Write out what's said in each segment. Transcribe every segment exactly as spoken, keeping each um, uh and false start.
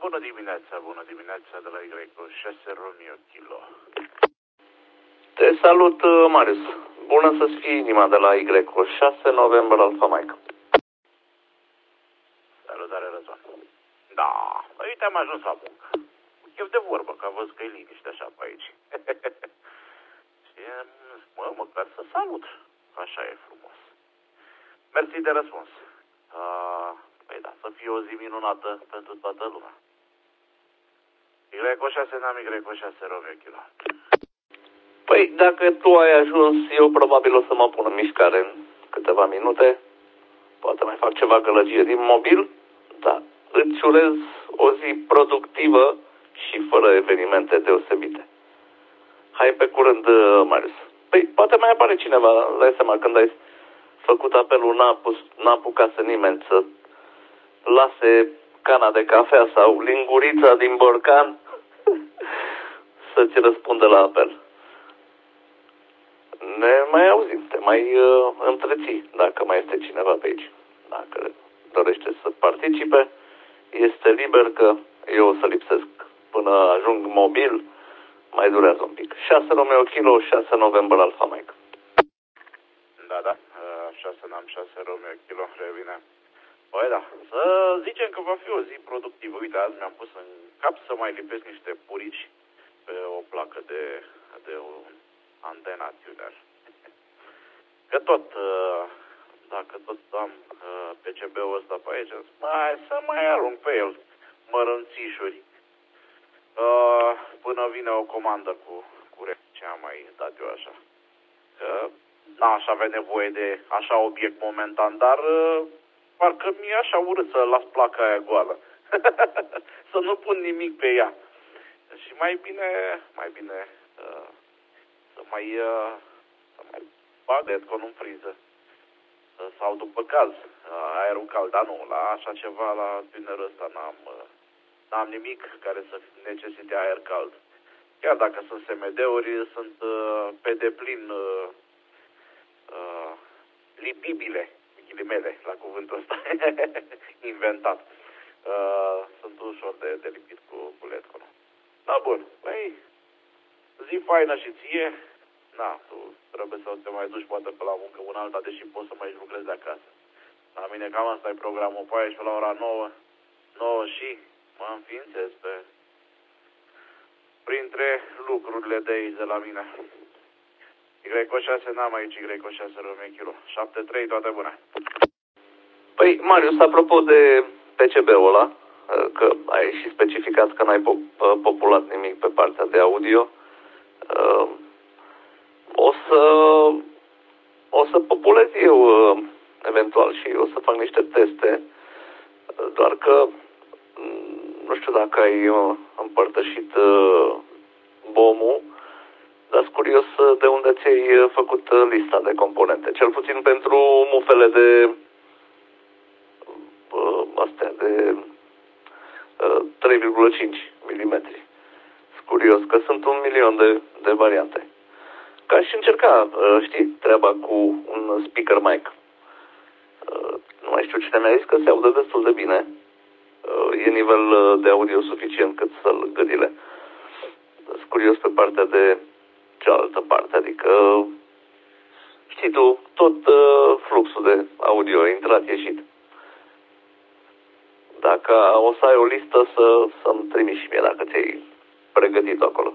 bună dimineața, bună dimineața de la Y șase Romeo Kilo. Te salut, Marius. Bună să-ți fie inima de la Y șase November Alpha Mike. Salutare, Răzvan. Da, uite, am ajuns la muncă. Chef de vorbă, că am văzut că e liniște așa pe aici. Și, mă, măcar să salut. Așa e frumos. Mersi de răspuns. Uh, păi da, să fie o zi minunată pentru toată lumea. Y șase n-am Y șase Romeo Kilo. Păi, dacă tu ai ajuns, eu probabil o să mă pun în mișcare în câteva minute. Poate mai fac ceva gălăgie din mobil. Da, îți urez o zi productivă și fără evenimente deosebite. Hai pe curând, Marius. Păi, poate mai apare cineva, dai seama, când ai făcut apelul, n-a, pus, n-a apucat nimeni să lase cana de cafea sau lingurița din borcan să-ți răspundă la apel. Ne mai auzim, te mai uh, întreții dacă mai este cineva pe aici. Dacă dorește să participe, este liber, că eu o să lipsesc până ajung mobil, mai durează un pic. șase Romeo Kilo, șase November Alpha Mike. Da, da, șase n-am șase Romeo Kilo, revine. Păi da, să zicem că va fi o zi productivă. Uite, azi mi-am pus în cap să mai lipesc niște purici pe o placă de, de un antena tuner. Că tot, dacă tot am P C B-ul ăsta pe aici, mai să mai arunc pe el mărânțișuri până vine o comandă cu, cu ce am mai dat eu așa. Că n-aș avea nevoie de așa obiect momentan, dar parcă mi-e așa urât să las placa aia goală. Să nu pun nimic pe ea. Și mai bine, mai bine uh, să mai, uh, să mai bag Edcon în priză. Uh, sau după caz, uh, aerul cald. Dar nu, la așa ceva, la tunerul ăsta n-am, uh, n-am nimic care să necesite aer cald. Chiar dacă sunt S M D-uri, sunt uh, pe deplin uh, uh, lipibile. Ghilimele, la cuvântul ăsta inventat. Uh, sunt ușor de, de lipit cu, cu Ledcon. Da, bun. Păi, zi faină și ție. Na, tu trebuie să te mai duci poate pe la muncă una alta, deși poți să mai lucrezi de acasă. La mine cam asta e programul pe aia și la ora nouă, nouă și mă înființez pe printre lucrurile de aici de la mine. Y șase n-am aici, Y șase Romeo Kilo. șapte trei, toate bune. Păi, Marius, apropo de P C B-ul ăla, că ai și specificat că n-ai populat nimic pe partea de audio, o să o să populez eu eventual și o să fac niște teste, doar că nu știu dacă ai împărtășit bomul, dar sunt curios de unde ți-ai făcut lista de componente, cel puțin pentru mufele de astea de trei virgulă cinci milimetri. Sunt curios că sunt un milion de, de variante. Ca și încerca, știi, treaba cu un speaker mic. Nu mai știu cine mi-a zis că se audă destul de bine. E nivel de audio suficient cât să-l gâdile. Sunt curios pe partea de cealaltă parte, adică știi tu, tot fluxul de audio intrat-ieșit. Dacă o să ai o listă, să, să-mi trimiți și mie dacă ți-ai pregătit acolo.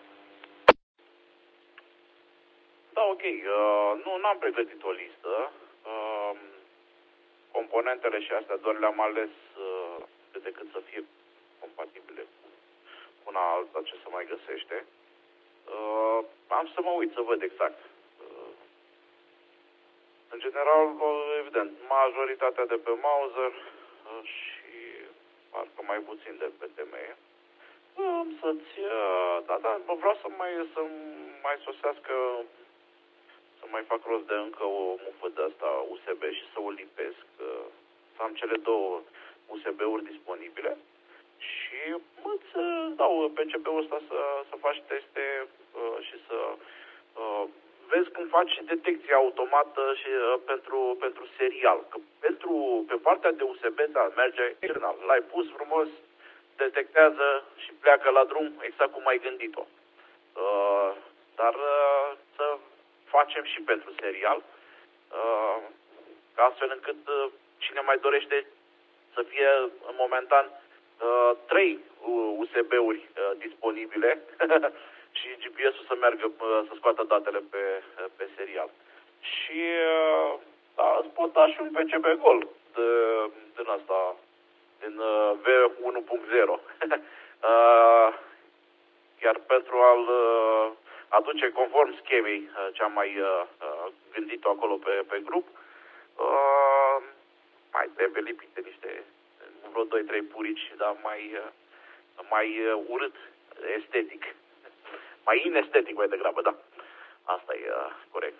Da, ok. Uh, nu, n-am pregătit o listă. Uh, componentele și astea doar le-am ales uh, decât să fie compatibile cu una alta ce se mai găsește. Uh, am să mă uit să văd exact. Uh, în general, evident, majoritatea de pe Mauser uh, și parcă mai puțin de pe T M E. Am să-ți... Da, da, vreau să mai, să mai sosească, să mai fac rost de încă o mufă de asta U S B și să o lipesc. Să am cele două U S B-uri disponibile și îți dau P C B-ul ăsta să, să faci teste și să vezi cum faci detecție automată și pentru, pentru serial. Că pentru, pe partea de U S B, da, merge excepțional. L-ai pus frumos, detectează și pleacă la drum exact cum ai gândit-o. Uh, dar uh, să facem și pentru serial, uh, astfel încât uh, cine mai dorește să fie în momentan uh, trei U S B-uri uh, disponibile și G P S-ul să meargă, uh, să scoată datele pe, uh, pe serial. Și uh, da, îți pot da și un P C B gol de, din asta, din uh, V unu punct zero. uh, Iar pentru a-l uh, aduce conform schemei uh, ce am mai uh, uh, gândit-o acolo pe, pe grup, uh, mai trebuie lipite niște, vreo doi trei purici, dar mai, uh, mai uh, urât, estetic. Mai inestetic mai degrabă, da. Asta e uh, corect.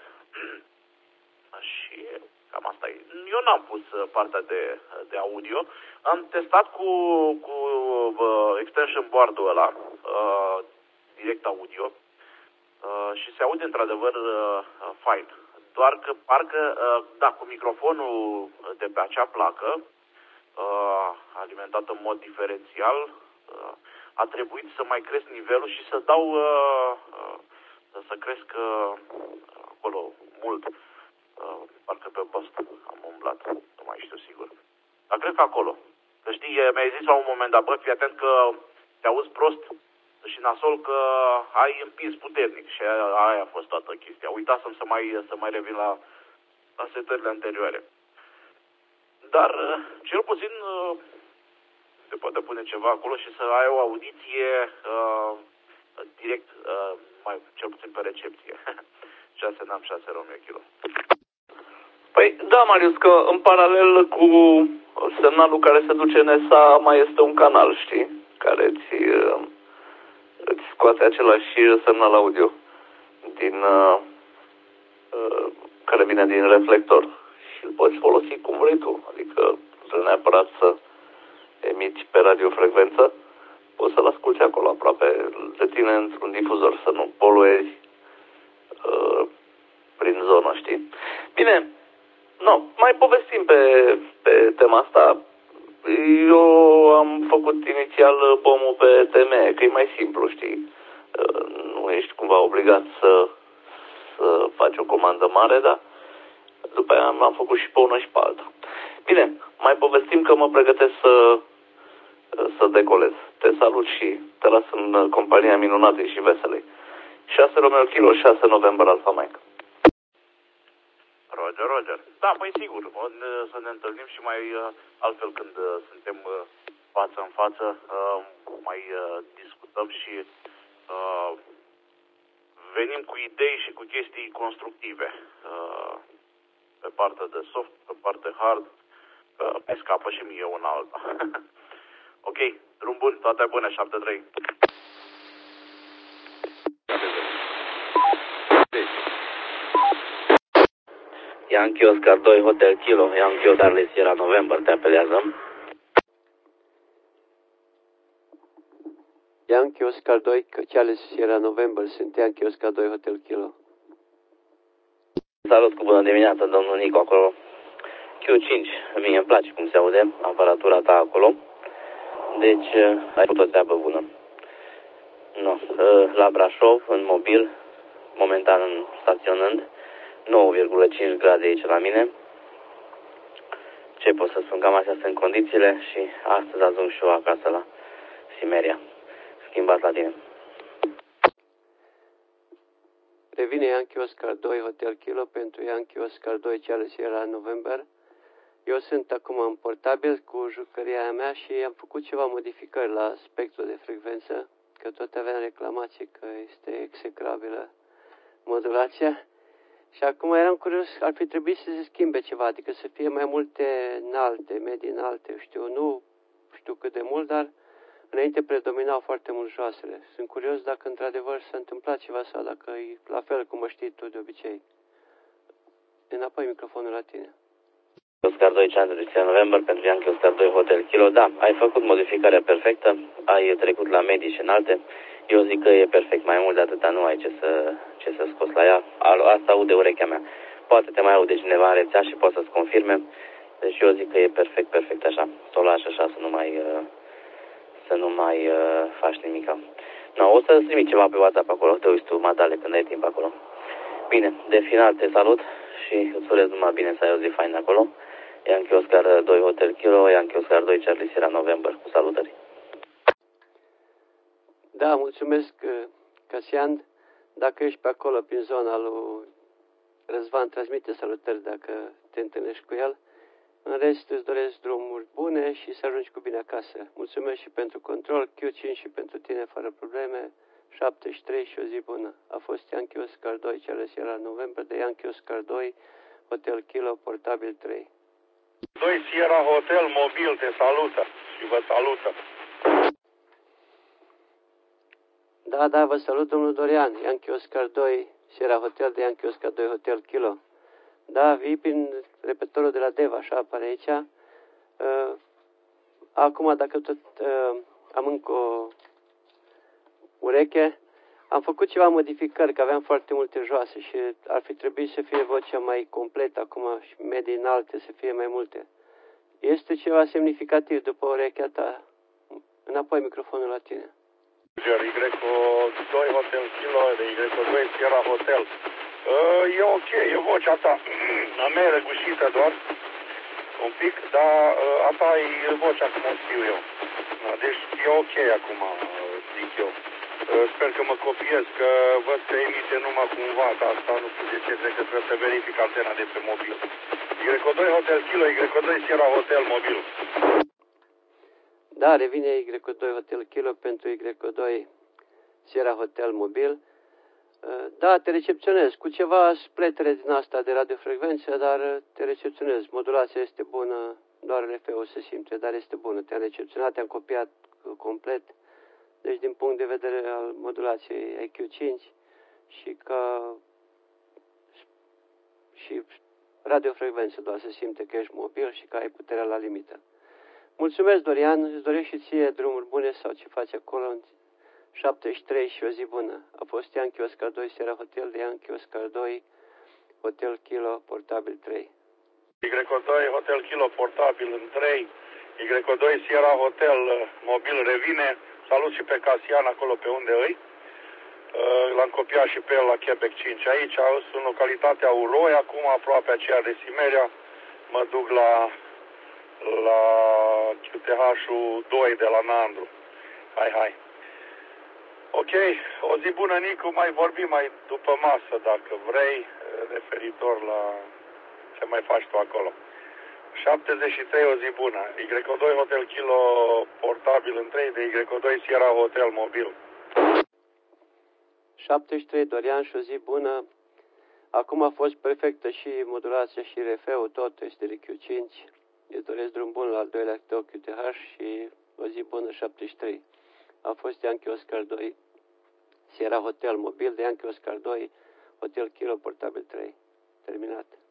Și cam asta e. Eu n-am pus partea de, de audio. Am testat cu, cu uh, extension board-ul ăla, uh, direct audio, uh, și se aude într-adevăr uh, fain. Doar că parcă, uh, da, cu microfonul de pe acea placă, uh, alimentat în mod diferențial, uh, a trebuit să mai cresc nivelul și să dau, uh, uh, să cresc uh, acolo mult. Uh, parcă pe post am umblat, nu mai știu sigur. Dar cred că acolo. Că știi, mi-ai zis la un moment dat, bă, fii atent că te auzi prost și nasol că ai împins puternic. Și aia, aia a fost toată chestia. Uitasem să mai, să mai revin la, la setările anterioare. Dar, cel puțin, se poate pune ceva acolo și să ai o audiție uh, direct, uh, mai, cel puțin pe recepție. șase N A M, șase Romeo Kilo. Păi da, Marius, că în paralel cu semnalul care se duce în S A mai este un canal, știi, care îți, îți scoate același semnal audio din, uh, uh, care vine din reflector și îl poți folosi cum vrei tu, adică nu neapărat să emiți pe radiofrecvență, poți să-l asculti acolo aproape de tine într-un difuzor, să nu poluezi uh, prin zonă, știi? Bine, no, mai povestim pe, pe tema asta. Eu am făcut inițial pomul pe T M E, că e mai simplu, știi? Nu ești cumva obligat să, să faci o comandă mare, dar după aia am făcut și pe una și pe alta. Bine, mai povestim că mă pregătesc să, să decolez. Te salut și te las în compania minunatei și veselei. șase Romeo Kilo, șase November Alpha Mike. Roger, Roger. Da, păi sigur, o, să ne întâlnim și mai altfel când suntem față în față, mai discutăm și venim cu idei și cu chestii constructive pe partea de soft, pe partea hard, pe scapă și mie una alta. Ok, drum bun, toate bune, șapte trei. Yankee Oscar doi Hotel Kilo, Yankee Charlie Sierra November, te apelează. Yankee Oscar doi Charlie Sierra November, sunt Yankee Oscar doi Hotel Kilo. Salut, cu bună dimineața, domnul Nico, acolo. Q cinci, mie îmi place cum se aude aparatura ta acolo. Deci, ai făcut o treabă bună. No, la Brașov, în mobil, momentan staționând, nouă virgulă cinci grade aici la mine. Ce pot să spun, cam astea sunt condițiile și astăzi ajung și eu acasă la Simeria. Schimbat la tine. Revine Yankee Oscar doi Hotel Kilo pentru Yankee Oscar doi Charlie Sierra November. Eu sunt acum în portabil cu jucăria mea și am făcut ceva modificări la spectrul de frecvență, că tot aveam reclamații că este execrabilă modulația. Și acum eram curios, ar fi trebuit să se schimbe ceva, adică să fie mai multe înalte, medii înalte, știu, nu știu cât de mult, dar înainte predominau foarte mult joasele. Sunt curios dacă într-adevăr s-a întâmplat ceva sau dacă e la fel cum mă știi tu de obicei. Înapoi microfonul la tine. Oscar doi Charlie Sierra November pentru Yankee Oscar doi Hotel Kilo. Da, ai făcut modificarea perfectă, ai trecut la medii și înalte. Eu zic că e perfect, mai mult de atâta nu ai ce să, ce să scoți la ea. Asta aude urechea mea. Poate te mai aude cineva în rețea și poate să-ți confirme. Deci eu zic că e perfect, perfect așa. Să o lași așa, să nu mai, să nu mai uh, faci nimica. No, o să-ți trimit ceva pe WhatsApp acolo, te uiți tu, matale, când ai timp acolo. Bine, de final te salut și îți urez numai bine să ai o zi faină acolo. Yankee Oscar doi Hotel Kilo, Yankee Oscar doi Charlie Sierra November, cu salutări. Da, mulțumesc, Casian. Dacă ești pe acolo, prin zona lui Răzvan, transmite salutări dacă te întâlnești cu el. În rest, îți doresc drumuri bune și să ajungi cu bine acasă. Mulțumesc și pentru control, Q cinci și pentru tine, fără probleme, șaptezeci și trei și o zi bună. A fost Yankee Oscar doi, Charlie Sierra November, de Yankee Oscar doi, Hotel Kilo, Portabil trei. doi Sierra Hotel Mobil te salută și vă salută. Da, da, vă salut, domnul Dorian. Yankee Oscar doi, Sierra Hotel, de Yankee Oscar doi, Hotel Kilo. Da, vii prin repetorul de la Deva, așa apare aici. Uh, acum, dacă tot uh, am încă o ureche, am făcut ceva modificări, că aveam foarte multe joase și ar fi trebuit să fie vocea mai completă acum și medii înalte să fie mai multe. Este ceva semnificativ după urechea ta. Înapoi microfonul la tine. Y doi Hotel Kilo, de Y doi Sierra Hotel. Uh, e ok, e vocea ta. A mea e răgușită doar un pic, dar uh, asta e vocea cum o știu eu. Deci e ok acum, zic eu. Uh, sper că mă copiez, că văd că emite numai cumva, dar asta nu știu de ce, cred că trebuie să verific antena de pe mobil. Y doi Hotel Kilo, Y doi Sierra Hotel Mobil. Da, revine Y doi Hotel Kilo pentru Y doi Sierra Hotel Mobil. Da, te recepționez cu ceva spletere din asta de radiofrecvență, dar te recepționez. Modulația este bună, doar R F-ul se simte, dar este bună. Te-am recepționat, te-am copiat complet. Deci, din punct de vedere al modulației ai Q cinci și ca și radiofrecvență doar se simte că ești mobil și că ai puterea la limită. Mulțumesc, Dorian, îți doresc și ție drumuri bune sau ce faci acolo în șaptezeci și trei și o zi bună. A fost Yankee Oscar doi, Sierra Hotel, de Yankee Oscar doi, Hotel Kilo, Portabil trei. Y doi Hotel Kilo, Portabil în trei, Y doi Sierra Hotel Mobil revine. Salut și pe Casian acolo pe unde îi. L-am copiat și pe el la Quebec cinci. Aici sunt în localitatea Uroi, acum aproape aceea de Simeria. Mă duc la la Q T H-ul doi de la Nandru. Hai, hai. Ok, o zi bună, Nicu, mai vorbim mai după masă, dacă vrei, referitor la ce mai faci tu acolo. șaptezeci și trei, o zi bună. Y doi Hotel Kilo Portabil în trei, de Y doi Sierra Hotel Mobil. șaptezeci și trei, Dorian, și o zi bună. Acum a fost perfectă și modulația și R F-ul, tot este de Q cinci. Îți doresc drum bun la al doilea tău Q T H și o zi bună, șaptezeci și trei. A fost Yankee Oscar doi, Sierra Hotel Mobil, de Yankee Oscar doi, Hotel Kilo, Portabil trei. Terminat.